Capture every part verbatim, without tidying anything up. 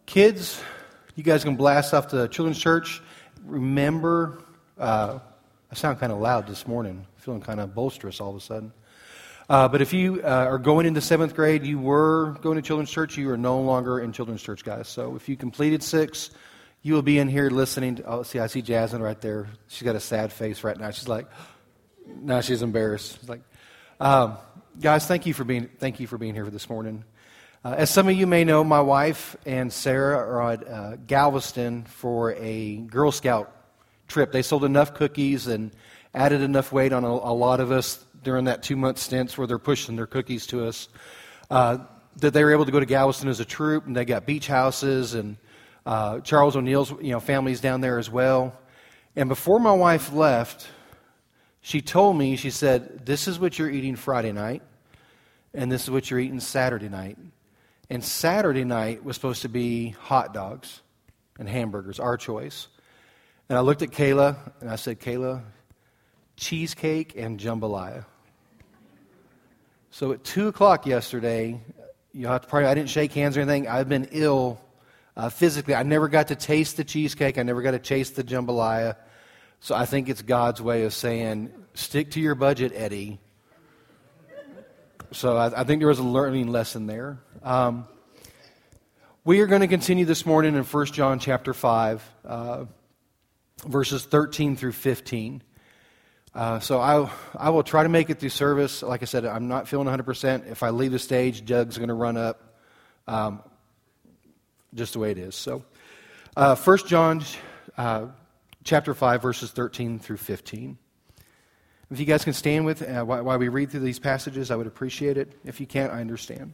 Kids, you guys can blast off to Children's Church. Remember, uh, I sound kind of loud this morning, feeling kind of boisterous all of a sudden. Uh, but if you uh, are going into seventh grade, you were going to Children's Church, you are no longer in Children's Church, guys. So if you completed six, you will be in here listening to, oh, see, I see Jasmine right there. She's got a sad face right now. She's like, now she's embarrassed. She's like, um, guys, thank you for being, thank you for being here this morning. Uh, as some of you may know, my wife and Sarah are at uh, Galveston for a Girl Scout trip. They sold enough cookies and added enough weight on a, a lot of us during that two-month stint where they're pushing their cookies to us, uh, that they were able to go to Galveston as a troop, and they got beach houses, and uh, Charles O'Neill's you know family's down there as well. And before my wife left, she told me, she said, this is what you're eating Friday night, and this is what you're eating Saturday night. And Saturday night was supposed to be hot dogs and hamburgers, our choice. And I looked at Kayla, and I said, Kayla, cheesecake and jambalaya. So at two o'clock yesterday, you have to probably, I didn't shake hands or anything. I've been ill uh, physically. I never got to taste the cheesecake. I never got to taste the jambalaya. So I think it's God's way of saying, stick to your budget, Eddie. So I, I think there was a learning lesson there. Um, we are going to continue this morning in First John chapter five, uh, verses thirteen through fifteen. Uh, so I I will try to make it through service. Like I said, I'm not feeling one hundred percent. If I leave the stage, Doug's going to run up. Um, just the way it is. So uh, First John uh, chapter five, verses thirteen through fifteen. If you guys can stand with uh, while, while we read through these passages, I would appreciate it. If you can't, I understand.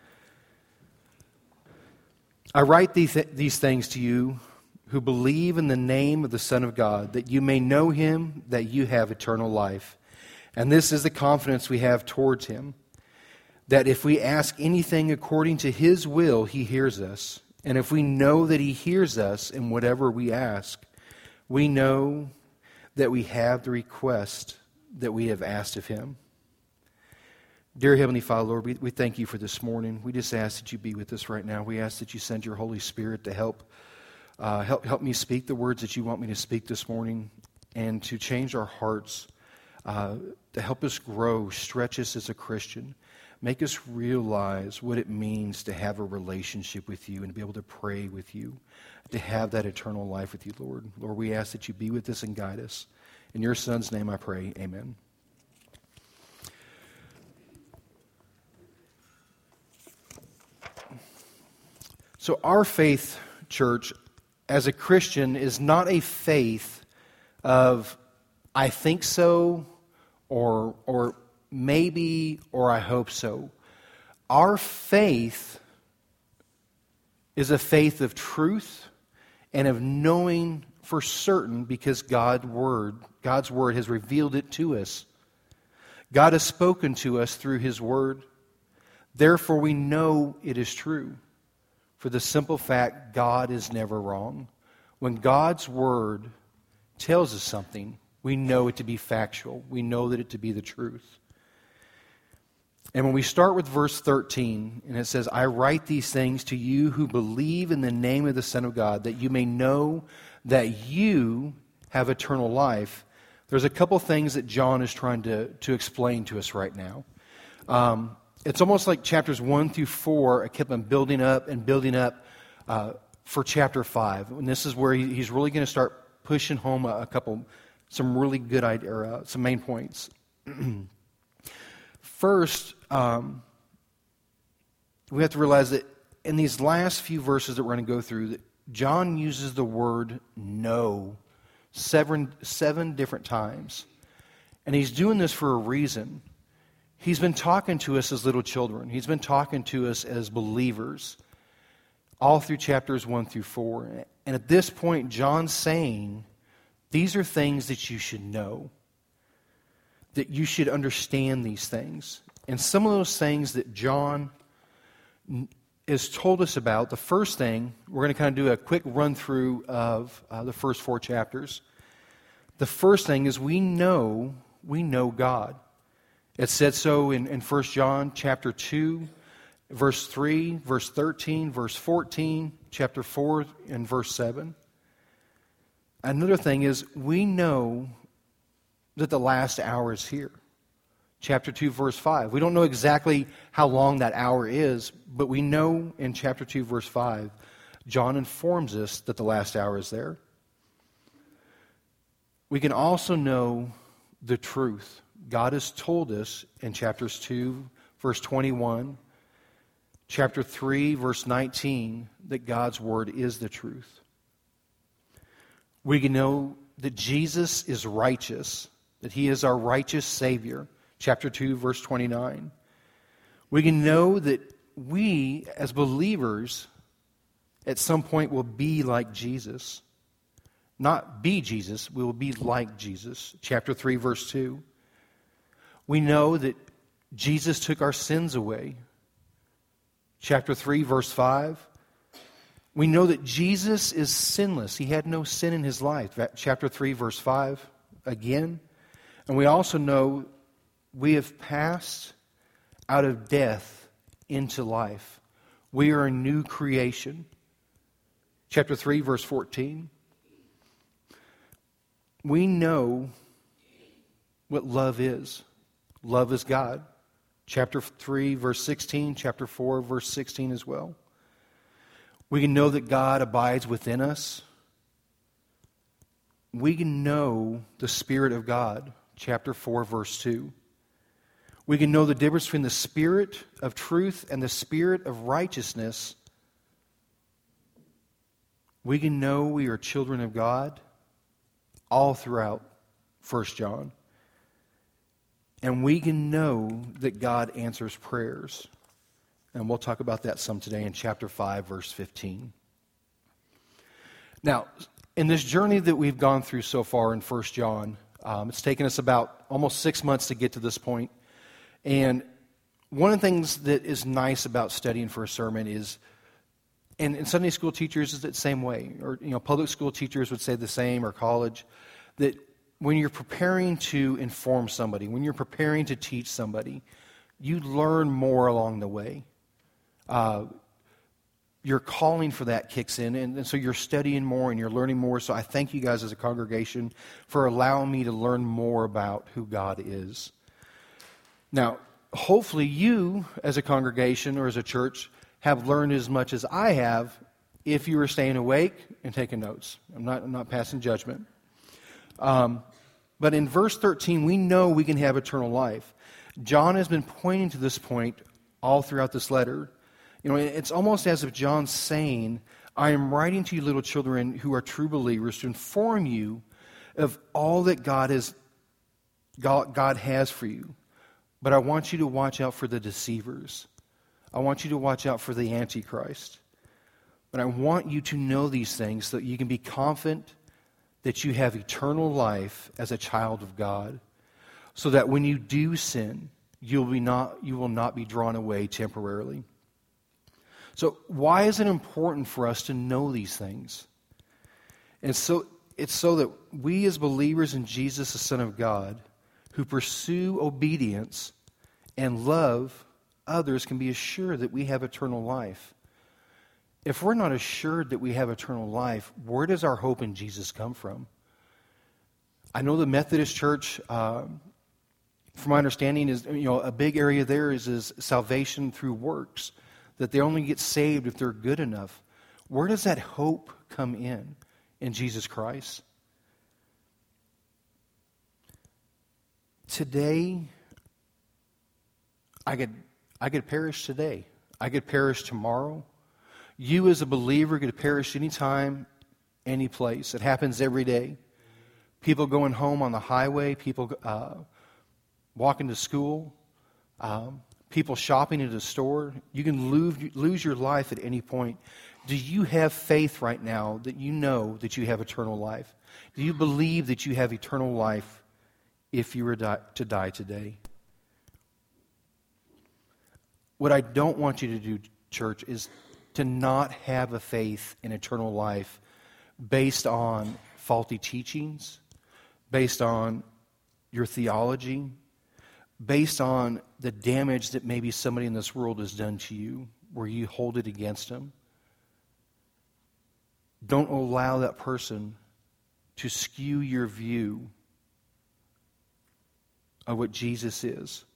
I write these, th- these things to you who believe in the name of the Son of God, that you may know him, that you have eternal life. And this is the confidence we have towards him, that if we ask anything according to his will, he hears us. And if we know that he hears us in whatever we ask, we know that we have the request that we have asked of him. Dear Heavenly Father, Lord, we, we thank you for this morning. We just ask that you be with us right now. We ask that you send your Holy Spirit to help Uh, help help me speak the words that you want me to speak this morning, and to change our hearts, uh, to help us grow, stretch us as a Christian, make us realize what it means to have a relationship with you and to be able to pray with you, to have that eternal life with you, Lord. Lord, we ask that you be with us and guide us. In your Son's name I pray, amen. So our faith, church, as a Christian, is not a faith of I think so, or or maybe, or I hope so. Our faith is a faith of truth and of knowing for certain, because God's word, God's word has revealed it to us. God has spoken to us through his word. Therefore, we know it is true. For the simple fact, God is never wrong. When God's word tells us something, we know it to be factual. We know that it to be the truth. And when we start with verse thirteen, and it says, I write these things to you who believe in the name of the Son of God, that you may know that you have eternal life. There's a couple things that John is trying to, to explain to us right now. Um, It's almost like chapters one through four, I kept on building up and building up uh, for chapter five. And this is where he, he's really going to start pushing home a, a couple, some really good idea, or, uh, some main points. First, um, we have to realize that in these last few verses that we're going to go through, that John uses the word know seven, seven different times. And he's doing this for a reason. He's been talking to us as little children. He's been talking to us as believers all through chapters one through four. And at this point, John's saying, these are things that you should know, that you should understand these things. And some of those things that John has told us about, the first thing, we're going to kind of do a quick run through of uh, the first four chapters. The first thing is we know, we know God. It said so in, in First John chapter two, verse three, verse thirteen, verse fourteen, chapter four and verse seven. Another thing is, we know that the last hour is here. Chapter two, verse five. We don't know exactly how long that hour is, but we know in chapter two, verse five, John informs us that the last hour is there. We can also know the truth. God has told us in chapters two, verse twenty-one, chapter three, verse nineteen, that God's word is the truth. We can know that Jesus is righteous, that he is our righteous Savior. Chapter two, verse twenty-nine. We can know that we, as believers, at some point will be like Jesus. Not be Jesus, we will be like Jesus. Chapter three, verse two. We know that Jesus took our sins away. Chapter three, verse five. We know that Jesus is sinless. He had no sin in his life. Chapter three, verse five, again. And we also know we have passed out of death into life. We are a new creation. Chapter three, verse fourteen. We know what love is. Love is God. Chapter three, verse sixteen. Chapter four, verse sixteen as well. We can know that God abides within us. We can know the Spirit of God. Chapter four, verse two. We can know the difference between the Spirit of truth and the Spirit of righteousness. We can know we are children of God all throughout First John. And we can know that God answers prayers. And we'll talk about that some today in chapter five, verse fifteen. Now, in this journey that we've gone through so far in First John, um, it's taken us about almost six months to get to this point. And one of the things that is nice about studying for a sermon is, and, and Sunday school teachers is the same way, or you know, public school teachers would say the same, or college, that when you're preparing to inform somebody, when you're preparing to teach somebody, you learn more along the way. Uh, your calling for that kicks in, and, and so you're studying more and you're learning more. So I thank you guys as a congregation for allowing me to learn more about who God is. Now, hopefully you, as a congregation or as a church, have learned as much as I have if you were staying awake and taking notes. I'm not, I'm not passing judgment. Um, but in verse thirteen, we know we can have eternal life. John has been pointing to this point all throughout this letter. You know, it's almost as if John's saying, I am writing to you little children who are true believers to inform you of all that God has, God, God has for you. But I want you to watch out for the deceivers. I want you to watch out for the Antichrist. But I want you to know these things so that you can be confident that you have eternal life as a child of God. So that when you do sin, you'll be not, you will not be drawn away temporarily. So why is it important for us to know these things? And so it's so that we as believers in Jesus, the Son of God, who pursue obedience and love others, can be assured that we have eternal life. If we're not assured that we have eternal life, where does our hope in Jesus come from? I know the Methodist Church, uh, from my understanding, is you know a big area there is, is salvation through works, that they only get saved if they're good enough. Where does that hope come in in Jesus Christ? Today, I could I could perish today. I could perish tomorrow. You as a believer could perish anytime, any place. It happens every day. People going home on the highway, people uh, walking to school, um, people shopping at a store. You can lose, lose your life at any point. Do you have faith right now that you know that you have eternal life? Do you believe that you have eternal life if you were to die today? What I don't want you to do, church, is to not have a faith in eternal life based on faulty teachings, based on your theology, based on the damage that maybe somebody in this world has done to you, where you hold it against them. Don't allow that person to skew your view of what Jesus is.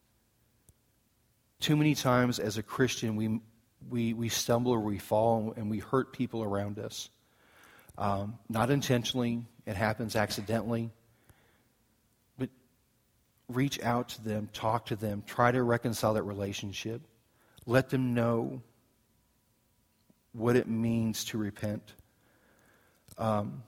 Too many times as a Christian, we we we stumble or we fall and we hurt people around us. Um, not intentionally, it happens accidentally. But reach out to them, talk to them, try to reconcile that relationship. Let them know what it means to repent. Um,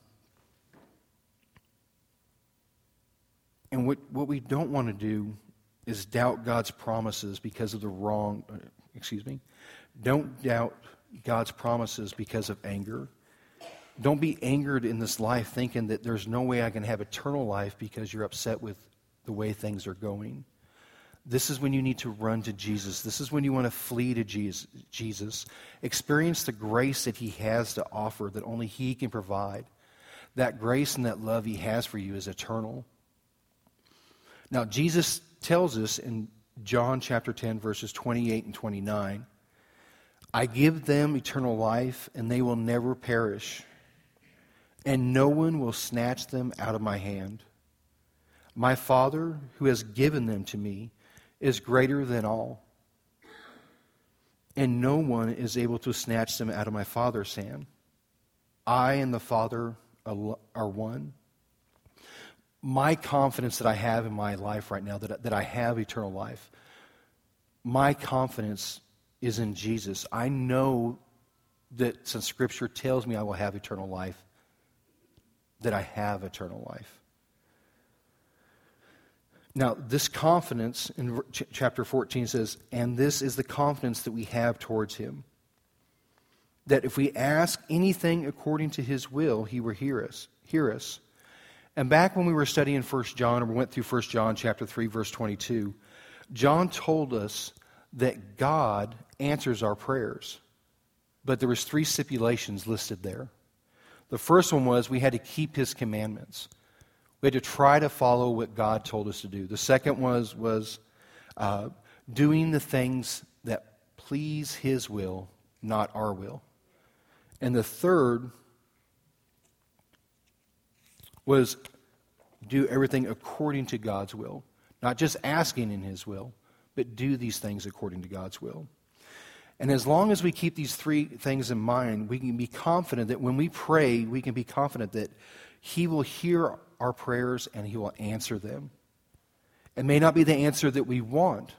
and what, what we don't want to do is doubt God's promises because of the wrong, uh, excuse me, don't doubt God's promises because of anger. Don't be angered in this life thinking that there's no way I can have eternal life because you're upset with the way things are going. This is when you need to run to Jesus. This is when you want to flee to Jesus. Experience the grace that He has to offer that only He can provide. That grace and that love He has for you is eternal. Now, Jesus tells us in John chapter ten, verses twenty-eight and twenty-nine, I give them eternal life, and they will never perish, and no one will snatch them out of my hand. My Father, who has given them to me, is greater than all, and no one is able to snatch them out of my Father's hand. I and the Father are one. My confidence that I have in my life right now, that, that I have eternal life, my confidence is in Jesus. I know that since Scripture tells me I will have eternal life, that I have eternal life. Now, this confidence in ch- chapter fourteen says, and this is the confidence that we have towards Him, that if we ask anything according to His will, He will hear us. Hear us. And back when we were studying First John, or we went through First John chapter three, verse twenty-two, John told us that God answers our prayers. But there was three stipulations listed there. The first one was we had to keep His commandments. We had to try to follow what God told us to do. The second was, was uh, doing the things that please His will, not our will. And the third was do everything according to God's will. Not just asking in His will, but do these things according to God's will. And as long as we keep these three things in mind, we can be confident that when we pray, we can be confident that He will hear our prayers and He will answer them. It may not be the answer that we want.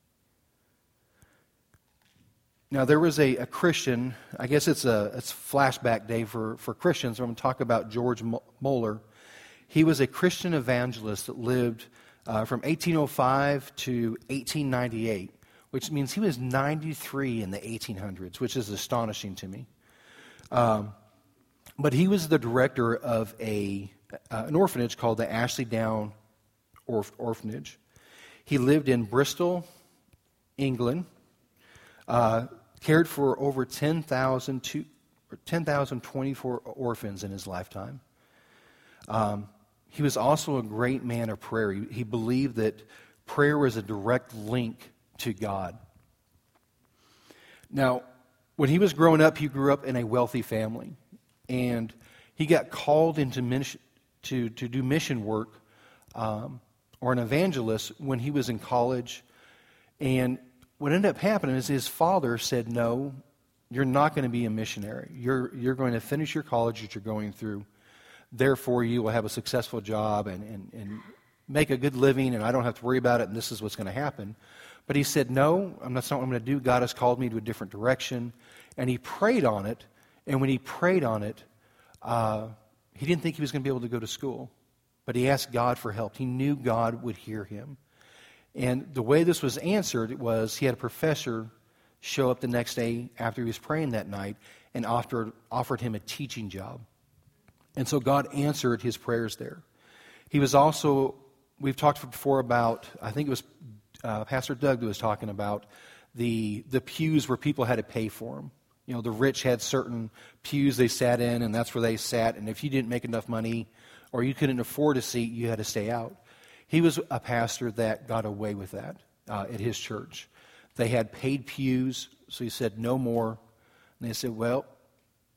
Now, there was a, a Christian, I guess it's a it's flashback day for, for Christians. I'm going to talk about George Mueller. He was a Christian evangelist that lived uh, from eighteen oh five to eighteen ninety-eight, which means he was ninety-three in the eighteen hundreds, which is astonishing to me. Um, but he was the director of a uh, an orphanage called the Ashley Down Orf- Orphanage. He lived in Bristol, England, uh, cared for over ten thousand twenty-four orphans in his lifetime. Um, he was also a great man of prayer. He, he believed that prayer was a direct link to God. Now, when he was growing up, he grew up in a wealthy family, and he got called into mission, to, to do mission work um, or an evangelist when he was in college. And what ended up happening is his father said, no, you're not going to be a missionary. You're, you're going to finish your college that you're going through. Therefore, you will have a successful job and, and, and make a good living, and I don't have to worry about it, and this is what's going to happen. But he said, no, that's not what I'm going to do. God has called me to a different direction. And he prayed on it, and when he prayed on it, uh, he didn't think he was going to be able to go to school. But he asked God for help. He knew God would hear him. And the way this was answered was he had a professor show up the next day after he was praying that night and offered, offered him a teaching job. And so God answered his prayers there. He was also, we've talked before about, I think it was uh, Pastor Doug that was talking about the the pews where people had to pay for them. You know, the rich had certain pews they sat in, and that's where they sat. And if you didn't make enough money or you couldn't afford a seat, you had to stay out. He was a pastor that got away with that uh, at his church. They had paid pews, so he said, no more. And they said, well,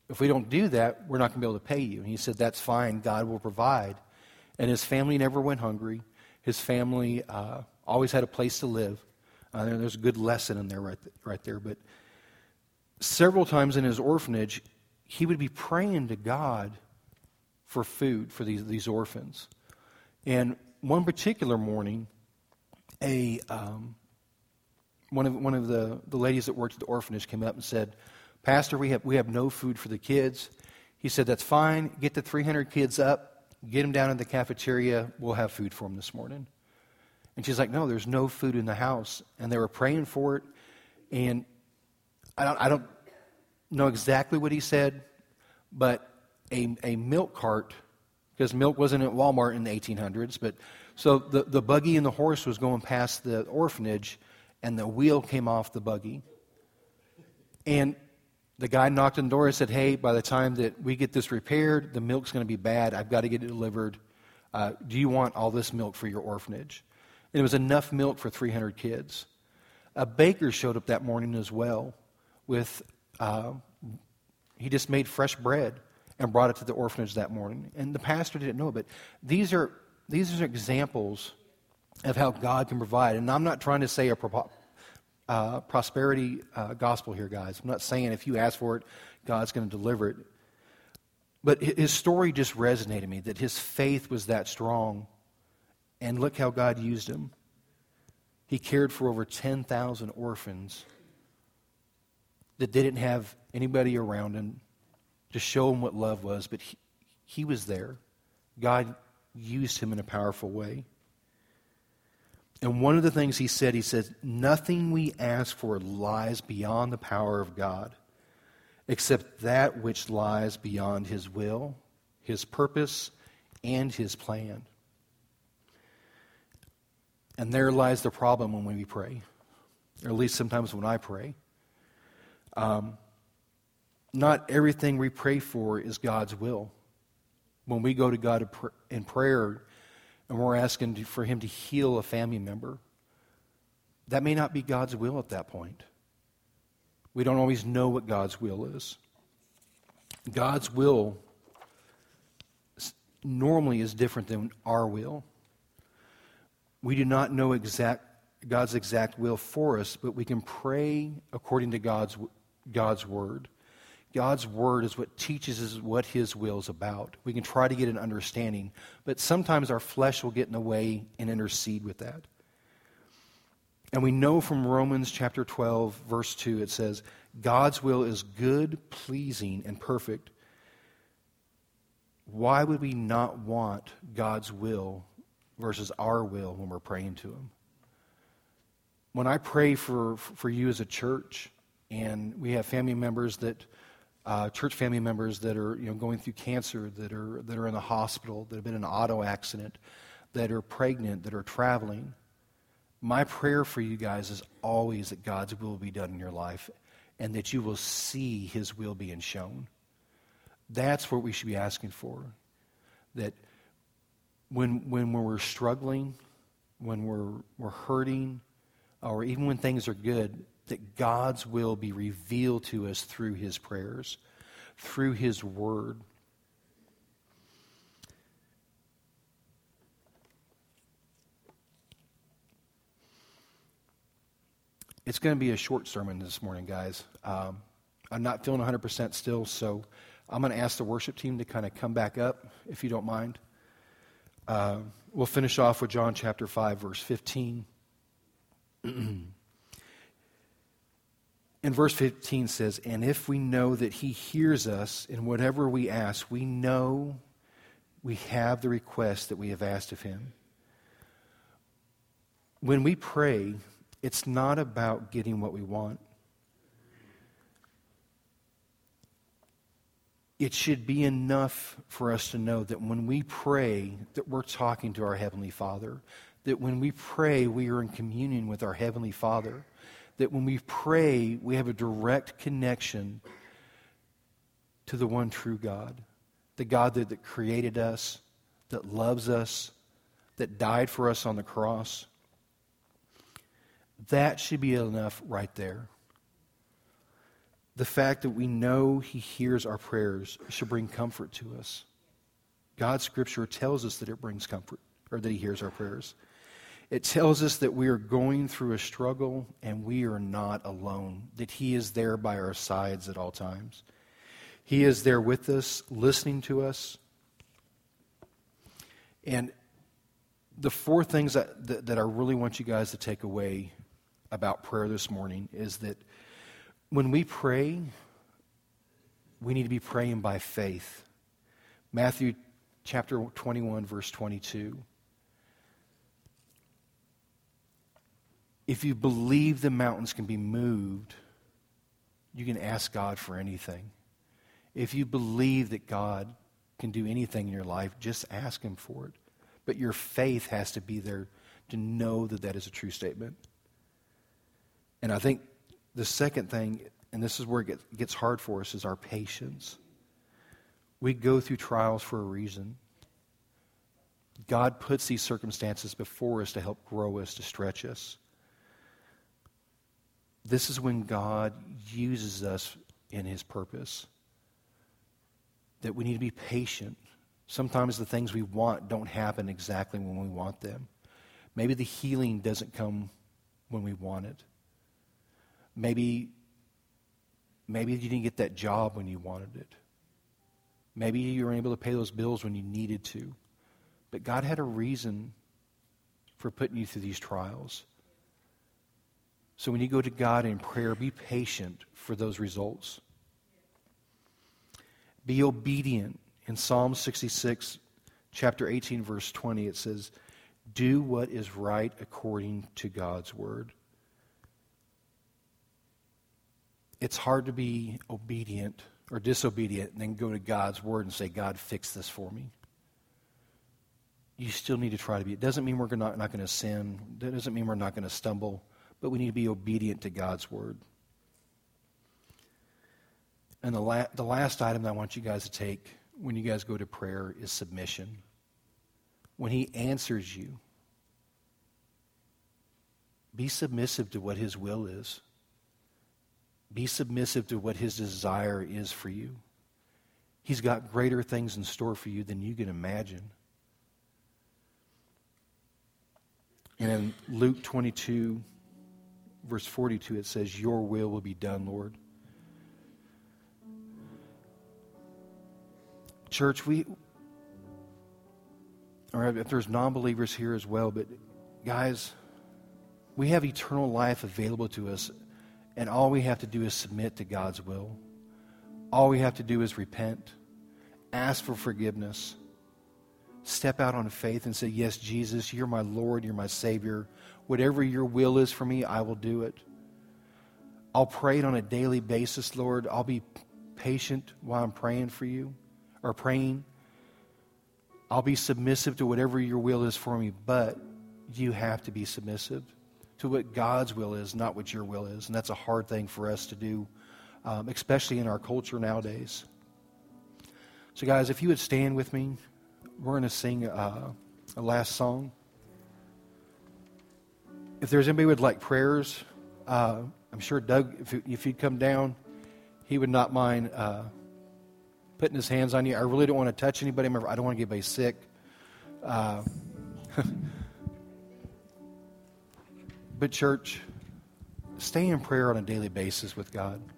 if we don't do that, we're not going to be able to pay you. And he said, that's fine. God will provide. And his family never went hungry. His family uh, always had a place to live. Uh, there's a good lesson in there right, th- right there. But several times in his orphanage, he would be praying to God for food for these, these orphans. And one particular morning, a um, one of one of the, the ladies that worked at the orphanage came up and said, Pastor, we have we have no food for the kids. He said, that's fine. Get the three hundred kids up. Get them down in the cafeteria. We'll have food for them this morning. And she's like, no, there's no food in the house. And they were praying for it. And I don't, I don't know exactly what he said, but a, a milk cart, because milk wasn't at Walmart in the eighteen hundreds, but so the, the buggy and the horse was going past the orphanage, and the wheel came off the buggy. And the guy knocked on the door and said, hey, by the time that we get this repaired, the milk's going to be bad. I've got to get it delivered. Uh, do you want all this milk for your orphanage? And it was enough milk for three hundred kids. A baker showed up that morning as well with, uh, he just made fresh bread and brought it to the orphanage that morning. And the pastor didn't know, but these are these are examples of how God can provide. And I'm not trying to say a pro- uh, prosperity uh, gospel here, guys. I'm not saying if you ask for it, God's going to deliver it. But his story just resonated with me, that his faith was that strong. And look how God used him. He cared for over ten thousand orphans that didn't have anybody around him to show him what love was, but he, he was there. God used him in a powerful way. And one of the things he said, he said, nothing we ask for lies beyond the power of God, except that which lies beyond his will, his purpose, and his plan. And there lies the problem when we pray, or at least sometimes when I pray. Um, not everything we pray for is God's will. When we go to God in prayer and we're asking for him to heal a family member, that may not be God's will at that point. We don't always know what God's will is. God's will normally is different than our will. We do not know exact God's exact will for us, but we can pray according to God's God's word. God's word is what teaches us what his will is about. We can try to get an understanding, but sometimes our flesh will get in the way and intercede with that. And we know from Romans chapter twelve, verse two, it says, God's will is good, pleasing, and perfect. Why would we not want God's will versus our will when we're praying to him? When I pray for, for you as a church, and we have family members that, uh, church family members that are you know going through cancer, that are that are in the hospital, that have been in an auto accident, that are pregnant, that are traveling, my prayer for you guys is always that God's will be done in your life, and that you will see his will being shown. That's what we should be asking for. That when when we're struggling, when we're we're hurting, or even when things are good, that God's will be revealed to us through his prayers, through his word. It's going to be a short sermon this morning, guys. Um, I'm not feeling one hundred percent still, so I'm going to ask the worship team to kind of come back up, if you don't mind. Uh, we'll finish off with John chapter five, verse fifteen. And verse fifteen says, and if we know that he hears us in whatever we ask, we know we have the request that we have asked of him. When we pray, it's not about getting what we want. It should be enough for us to know that when we pray, that we're talking to our Heavenly Father. That when we pray, we are in communion with our Heavenly Father. That when we pray, we have a direct connection to the one true God. The God that, that created us, that loves us, that died for us on the cross. That should be enough right there. The fact that we know He hears our prayers should bring comfort to us. God's Scripture tells us that it brings comfort, or that He hears our prayers. It tells us that we are going through a struggle and we are not alone, that He is there by our sides at all times. He is there with us, listening to us. And the four things that, that, that I really want you guys to take away about prayer this morning is that when we pray, we need to be praying by faith. Matthew chapter twenty-one, verse twenty-two. If you believe the mountains can be moved, you can ask God for anything. If you believe that God can do anything in your life, just ask Him for it. But your faith has to be there to know that that is a true statement. And I think the second thing, and this is where it gets hard for us, is our patience. We go through trials for a reason. God puts these circumstances before us to help grow us, to stretch us. This is when God uses us in His purpose. That we need to be patient. Sometimes the things we want don't happen exactly when we want them. Maybe the healing doesn't come when we want it. Maybe, maybe you didn't get that job when you wanted it. Maybe you were able to pay those bills when you needed to. But God had a reason for putting you through these trials. So when you go to God in prayer, be patient for those results. Be obedient. In Psalm sixty-six, chapter eighteen, verse twenty, it says, do what is right according to God's word. It's hard to be obedient or disobedient and then go to God's word and say, God, fix this for me. You still need to try to be. It doesn't mean we're not, not going to sin. It doesn't mean we're not going to stumble. But we need to be obedient to God's word. And the, la- the last item that I want you guys to take when you guys go to prayer is submission. When He answers you, be submissive to what His will is. Be submissive to what His desire is for you. He's got greater things in store for you than you can imagine. And in Luke twenty-two, verse forty-two, it says, your will will be done, Lord. Church, we, or if there's non-believers here as well, but guys, we have eternal life available to us, and all we have to do is submit to God's will. All we have to do is repent, ask for forgiveness, step out on faith and say, yes, Jesus, you're my Lord, you're my Savior. Whatever your will is for me, I will do it. I'll pray it on a daily basis, Lord. I'll be patient while I'm praying for you, or praying. I'll be submissive to whatever your will is for me, but you have to be submissive to what God's will is, not what your will is. And that's a hard thing for us to do, um, especially in our culture nowadays. So guys, if you would stand with me, we're going to sing uh, a last song. If there's anybody who would like prayers, uh, I'm sure Doug, if, if he'd come down, he would not mind uh, putting his hands on you. I really don't want to touch anybody. I don't want to get anybody sick. Uh, but church, stay in prayer on a daily basis with God.